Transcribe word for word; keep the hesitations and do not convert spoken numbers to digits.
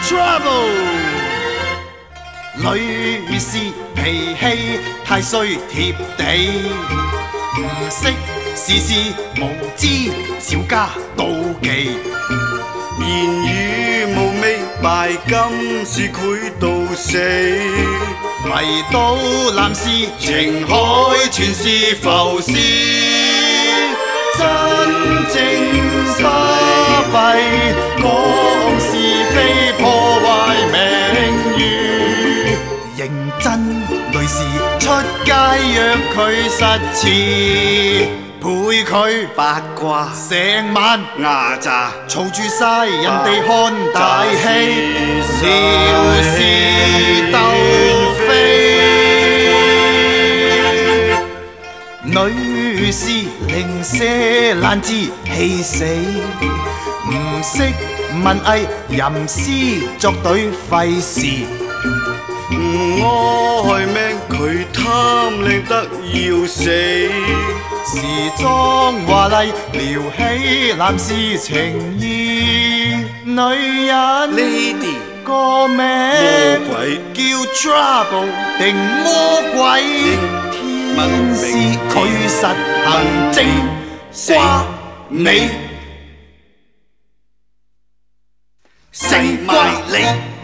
Trouble。女士脾氣太衰貼地，唔識事事無知，小家妒忌。 言語無味，拜金是佢到死。 迷倒男士情海全是浮屍，真正巴閉講是非破壞名譽。認真女士出街約佢實踐，陪佢八卦成晚牙渣嘈住晒人哋看大戲，撩事鬥非。女士零舍懶知氣死，唔識文藝吟詩作對費事。 唔愛命，佢貪靚得要死。 時裝華麗撩起男士情意，女人 Lady 個名魔鬼叫 Trouble 定魔鬼？天使佢實行正瓜你， 食埋你。